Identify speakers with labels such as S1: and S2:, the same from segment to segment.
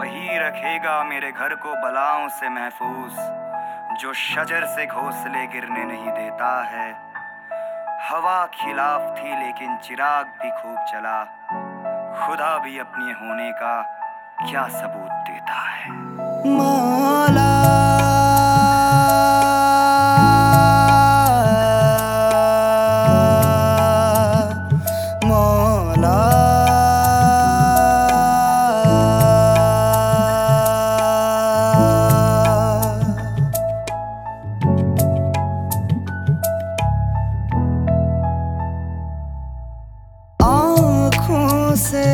S1: वही रखेगा मेरे घर को बलाओं से महफूज, जो शजर से घोंसले गिरने नहीं देता है। हवा खिलाफ थी लेकिन चिराग भी खूब चला, खुदा भी अपने होने का क्या सबूत देता है।
S2: मौला मौला आँखों से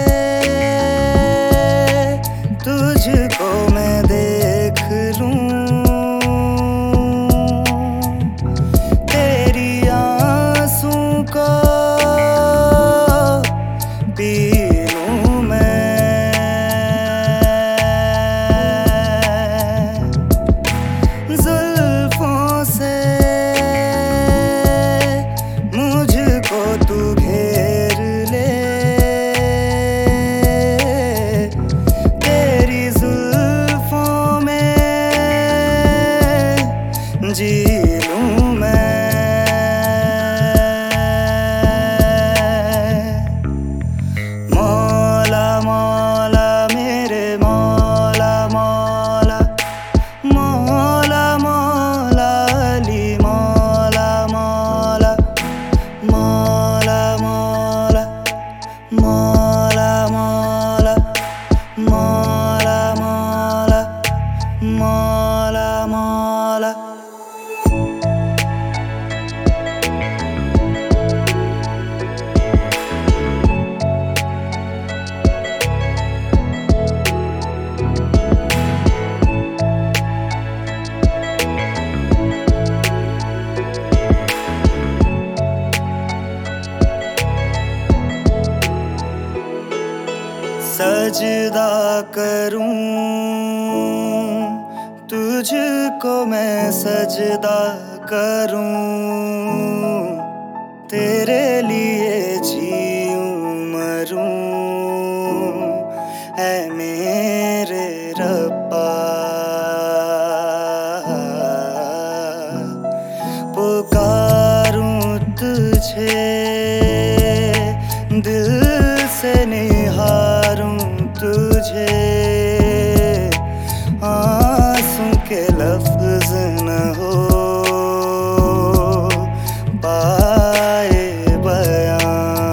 S2: तुझको मैं देख लूं, तेरी आंसू को पी लूं मैं। जुल्फों से मुझको तू घेर ले, तेरी जुल्फों में जी लूं मैं। मौला मौला मेरे मौला मौला मौला मौला अली मौला मौला मौला मौला मौला मौला मौला मौला मौला मौला। सजदा करूं तुझको मैं सजदा करूं, तेरे लिए जीऊं मरूं ऐ मेरे रब्बा। पुकारूं तुझे दिल से निहारूं तुझे, आंसू के लफ्ज न हो पाए बयां।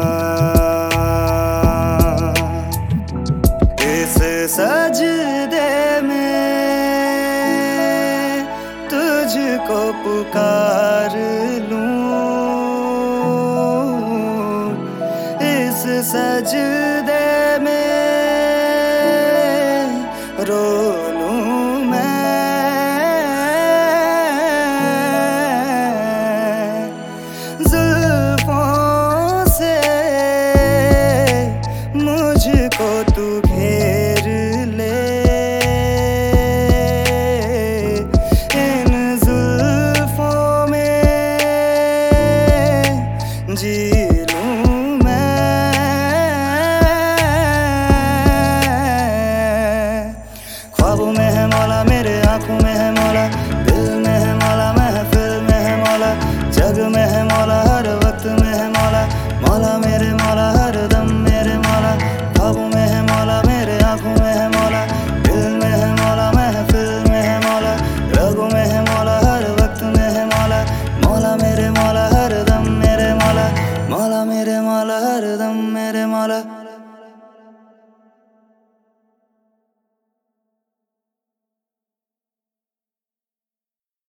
S2: इस सजदे में तुझको पुकार लूं, इस सजदे